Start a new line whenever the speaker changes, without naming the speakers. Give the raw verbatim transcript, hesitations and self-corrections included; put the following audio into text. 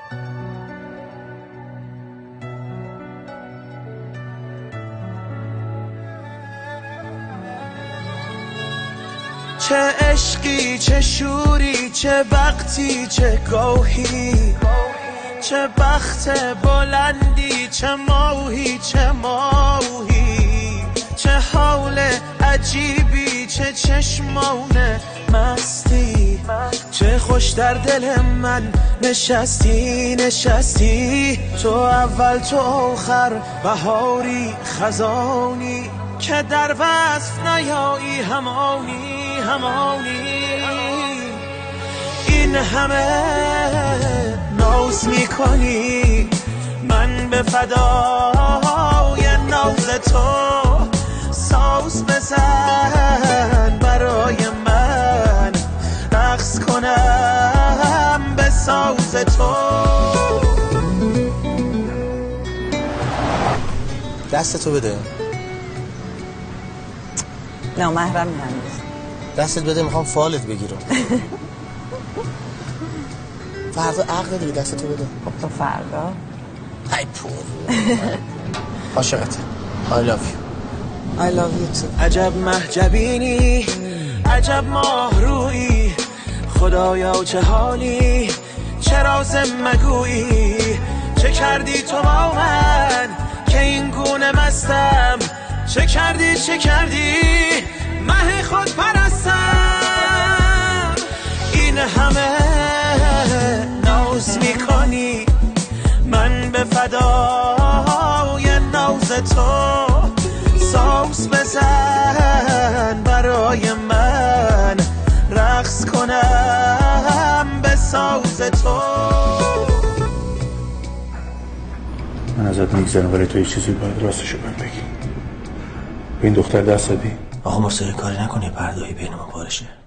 چه عشقی چه شوری چه وقتی چه گاهی، چه بخت بلندی چه ماهی چه ماهی، چه حال عجیبی چه چشمان مستی، چه خوش در دل من نشستی نشستی. تو اول تو آخر بهاری خزانی، که در وصف نیایی همانی همانی. این همه ناز میکنی من به فدای ناز تو، ساز بزن برای من رقص کنم به ساز تو.
دستتو بده.
نه محرم هنوز.
دستت بده، میخوام فالت بگیرم. فردا عقل دیگه، دستتو بده.
خب تو فردا
ای پول عاشقته. I love you. I love you too.
عجب محجبینی عجب ماهرویی، خدایا چه حالی چه راز مگویی. چه کردی تو با من که این گونه مستم، چه کردی چه کردی مه خود پرستم. این همه ناز میکنی من به فدای ناز تو، ساز بزن برای من رقص کنم به ساز تو.
من ازت میگذرم ولی تو یه چیزی باید راستشو بهم بگی. به این دختر دست دادی؟
آقا مرسا کاری نکنی پردایی بین ما بارشه.